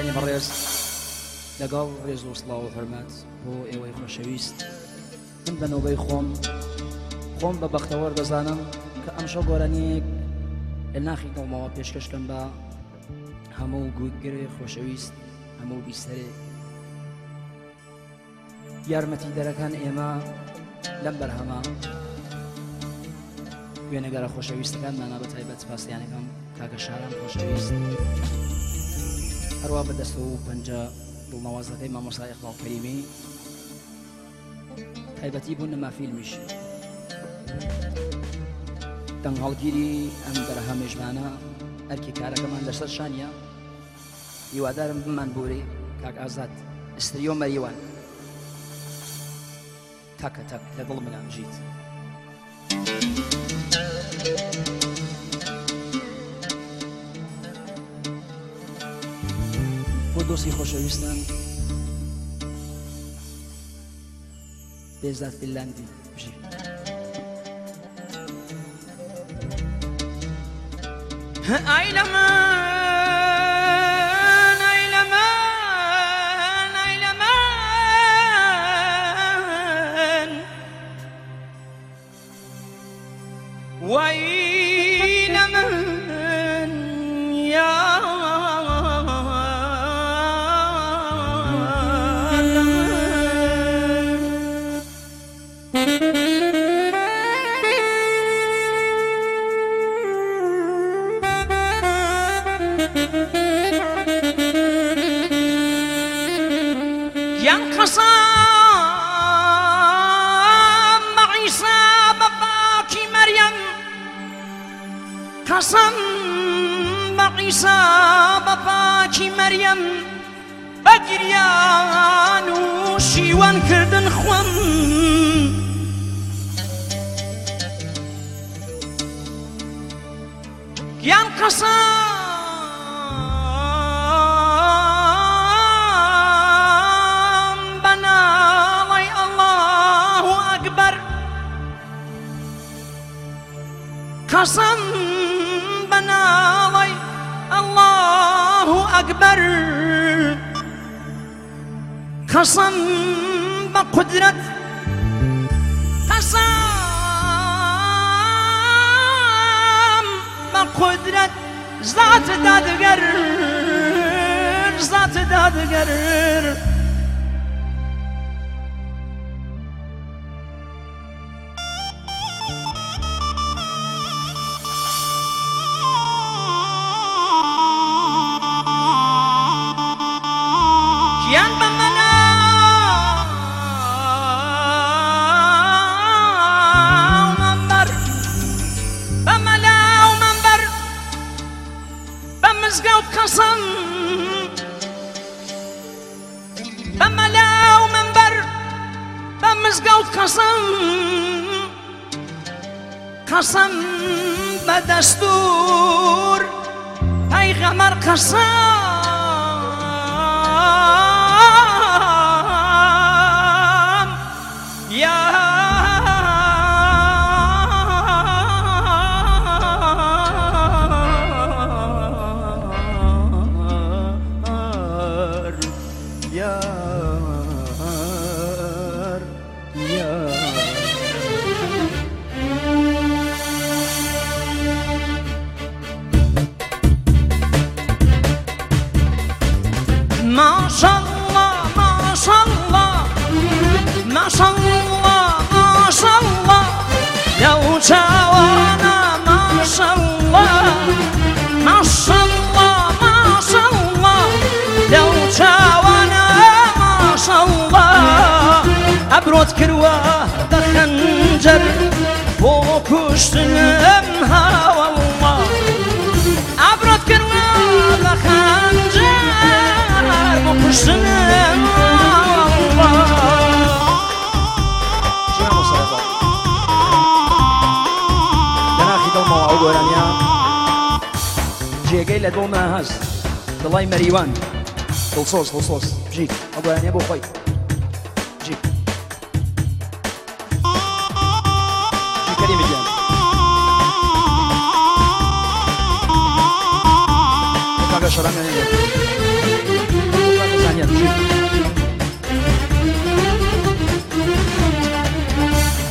خوشەویستانی بەڕێز لەگەڵ ڕێز و سڵاو و حورمەت بۆ ئێوەی خۆشەویست من بە نۆبەی خۆم بە بەختەوەر دەزانم کە ئەمشەو گۆرانیەک لە ناخی دڵمەوە پێشکەشکەم بە هەموو گوێگرێ خۆشەویست هەموو بیستەرێ یارمەتی دەرەکان ئێمە لەم بەرهەمە وێنەگەرە خۆشەویستەکانمانە بە تایبەت سپاسیانەکەم کاکە شاران خۆشەویست هەروە بەدەستە و پەنجە دڵنەوازەکەی مامۆستا ئیقباڵ کەریمی تایبەتی بوون نەما فیلمیش دەنگهەڵگیری ئەم بەرهەمێژمانە ئەرکی کارەکەمان لەسەر شانیە هیوادارم بمان بۆرێ کاک ئازاد ئستریۆ مەریوان تەکە تەک لە دڵ منام ژیت بۆ دۆستی خۆشەویستان بێزات فینلاندی بژی ئای لەمان ئای لەمان ئای لەمان وای لەمان یا قسم عيسى باباكي مريم قسم عيسى باباكي مريم بگریان و شیوان کردن خوام گیان قسم قسم بناوي الله أكبر قسم بقدرة قسم بقدرة ذات دادگر ذات دادگر قسم بملا ومنبر بمزقوت قسم قسم بدستور پیغمبر قسم یا ما شاء الله ما شاء الله ما شاء الله ما شاء الله لو جاوانا ما شاء الله ما شاء الله ما شاء الله لو جاوانا ما شاء الله أبرد كروه بخنجر بوكشتنم ها والله أبرد كروه بخنجر بوكشتنم جێگەی لە دڵما هەست دڵای مەریوان دڵسۆز دڵسۆز بژیت ئەوگویانە بۆ خۆی بژیت کەریمی گیان کاکە شەڕانگەنێ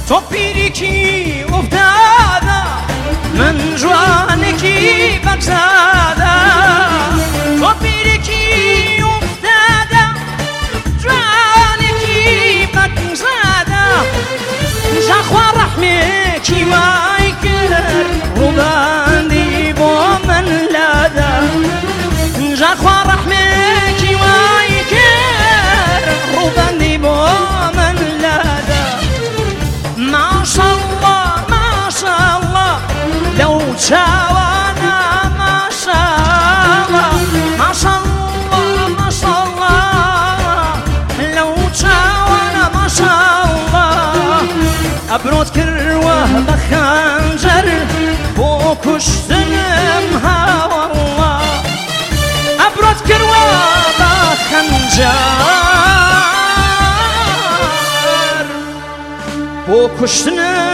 تۆ پیرێکی ئوفتادە من جوانێکی بەگزادە تۆ پیرێکی ئوفتادە جوانێکی بەگزادە جاخوا ڕەحمێکی وای کرد ڕووباندی بۆ من لادا جاخوا ڕەحمێکی وای کرد ڕووباندی بۆ من لادا ماشەڵڵا ماشەڵڵا لەو چاوانە ماشەڵڵا ماشەڵڵا ماشەڵڵا لەو چاوانە ماشەڵڵا ئەبرۆت کردوە بە خەنجەر بۆ کوشتنم هاوەڵڵا ئەبرۆت کردوە بە خەنجەر بۆ کوشتنم